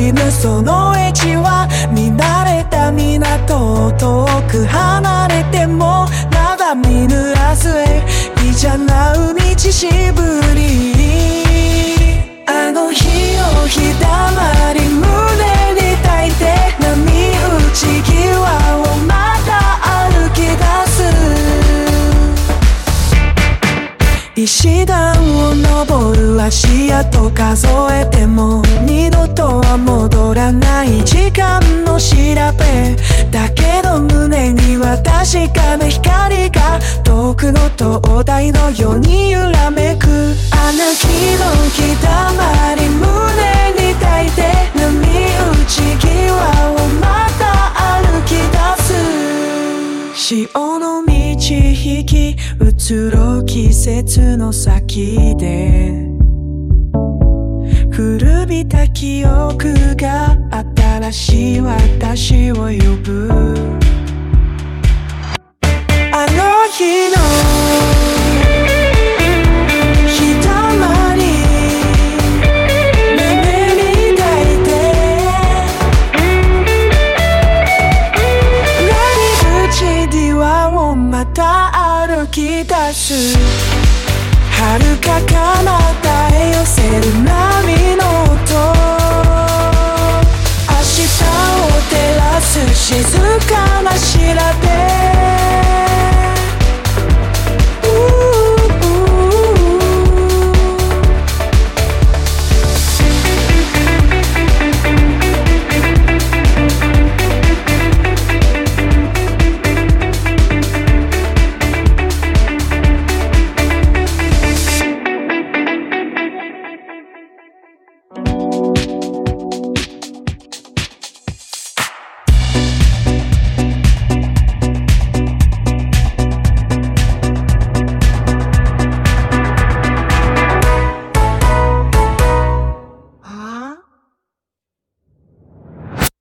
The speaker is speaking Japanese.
しぬそのエッジは見慣れた港を遠く離れても眺見ぬ明日へいざなう道しぶりあの日の日だまり胸に抱いて波打ち際をまた歩き出す石段を登る足跡数えても二度とは戻らない時間の調べだけど胸には確かな光が遠くの灯台のように揺らめくあの日の日だまり胸に抱いて波打ち際をまた歩き出す潮の道引き移ろう季節の先で古びた記憶が新しい私を呼ぶあの日の日だまり胸に抱いて波打ち際をまた歩き出す遥か彼方